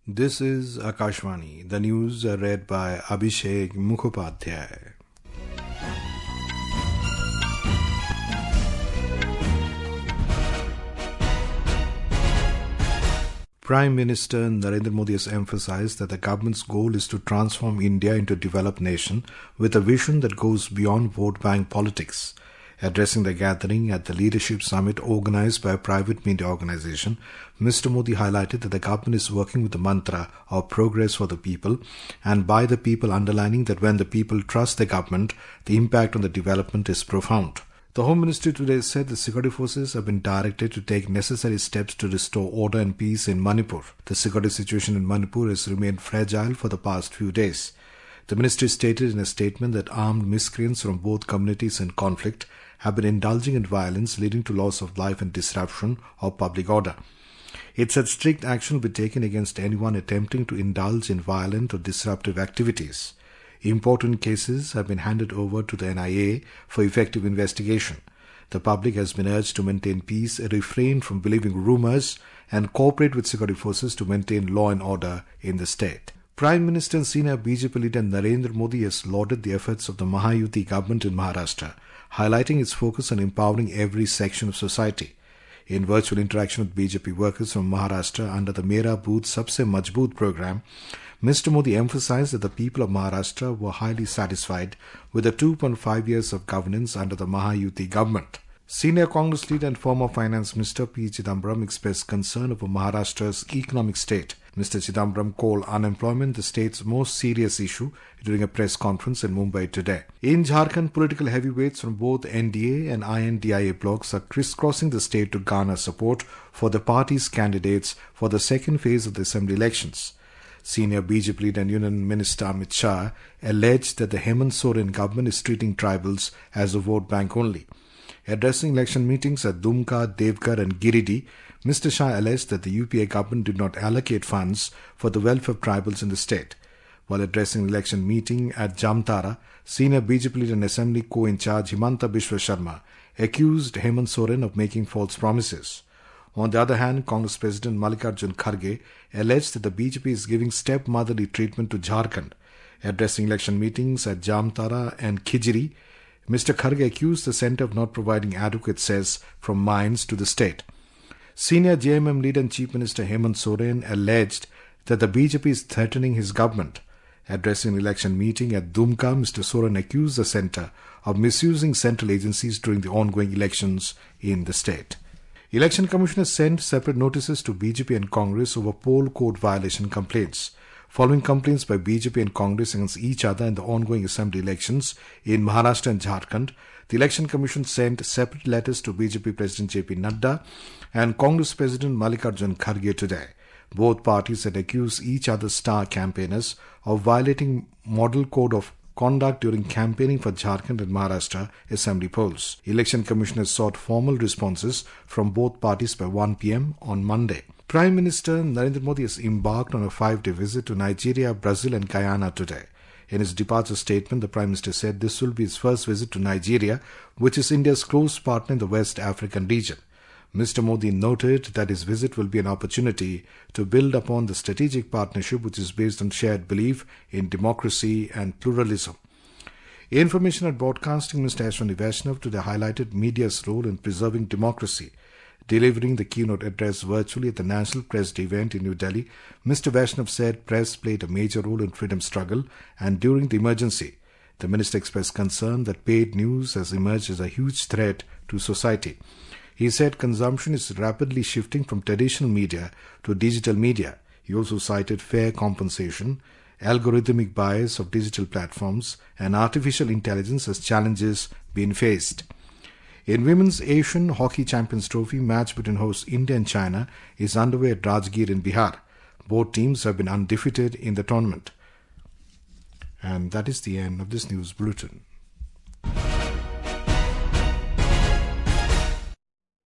This is Akashvani. The news are read by Abhishek Mukhopadhyay. Prime Minister Narendra Modi has emphasized that the government's goal is to transform India into a developed nation with a vision that goes beyond vote bank politics. Addressing the gathering at the Leadership Summit organized by a private media organization, Mr. Modi highlighted that the government is working with the mantra of progress for the people and by the people, underlining that when the people trust the government, the impact on the development is profound. The Home Ministry today said the security forces have been directed to take necessary steps to restore order and peace in Manipur. The security situation in Manipur has remained fragile for the past few days. The ministry stated in a statement that armed miscreants from both communities in conflict have been indulging in violence, leading to loss of life and disruption of public order. It said strict action will be taken against anyone attempting to indulge in violent or disruptive activities. Important cases have been handed over to the NIA for effective investigation. The public has been urged to maintain peace, refrain from believing rumors, and cooperate with security forces to maintain law and order in the state. Prime Minister and senior BJP leader Narendra Modi has lauded the efforts of the Mahayuti government in Maharashtra, highlighting its focus on empowering every section of society. In virtual interaction with BJP workers from Maharashtra under the Mera Booth Sabse Majboot program, Mr. Modi emphasized that the people of Maharashtra were highly satisfied with the 2.5 years of governance under the Mahayuti government. Senior Congress leader and former Finance Minister P. Chidambaram expressed concern over Maharashtra's economic state. Mr. Chidambaram called unemployment the state's most serious issue during a press conference in Mumbai today. In Jharkhand, political heavyweights from both NDA and INDIA blocs are crisscrossing the state to garner support for the party's candidates for the second phase of the assembly elections. Senior BJP leader and Union Minister Amit Shah alleged that the Hemant Soren government is treating tribals as a vote bank only. Addressing election meetings at Dumka, Devgar and Giridih, Mr. Shah alleged that the UPA government did not allocate funds for the welfare of tribals in the state. While addressing an election meeting at Jamtara, senior BJP leader and Assembly co-in-charge Himanta Biswa Sharma accused Hemant Soren of making false promises. On the other hand, Congress President Mallikarjun Kharge alleged that the BJP is giving stepmotherly treatment to Jharkhand. Addressing election meetings at Jamtara and Khijri, Mr. Kharge accused the centre of not providing adequate cess from mines to the state. Senior JMM leader and Chief Minister Hemant Soren alleged that the BJP is threatening his government. Addressing an election meeting at Dumka, Mr. Soren accused the centre of misusing central agencies during the ongoing elections in the state. Election Commission sent separate notices to BJP and Congress over poll code violation complaints. Following complaints by BJP and Congress against each other in the ongoing assembly elections in Maharashtra and Jharkhand, the Election Commission sent separate letters to BJP President JP Nadda and Congress President Mallikarjun Kharge today. Both parties had accused each other's star campaigners of violating Model Code of Conduct during campaigning for Jharkhand and Maharashtra assembly polls. Election Commission has sought formal responses from both parties by 1 p.m. on Monday. Prime Minister Narendra Modi has embarked on a 5-day visit to Nigeria, Brazil and Guyana today. In his departure statement, the Prime Minister said this will be his first visit to Nigeria, which is India's close partner in the West African region. Mr. Modi noted that his visit will be an opportunity to build upon the strategic partnership which is based on shared belief in democracy and pluralism. Information and Broadcasting Minister Ashwini Vaishnav today highlighted media's role in preserving democracy. Delivering the keynote address virtually at the National Press Day event in New Delhi, Mr. Vaishnav said press played a major role in freedom struggle and during the emergency. The minister expressed concern that paid news has emerged as a huge threat to society. He said consumption is rapidly shifting from traditional media to digital media. He also cited fair compensation, algorithmic bias of digital platforms, and artificial intelligence as challenges being faced. In Women's Asian Hockey Champions Trophy, match between hosts India and China is underway at Rajgir in Bihar. Both teams have been undefeated in the tournament. And that is the end of this news bulletin.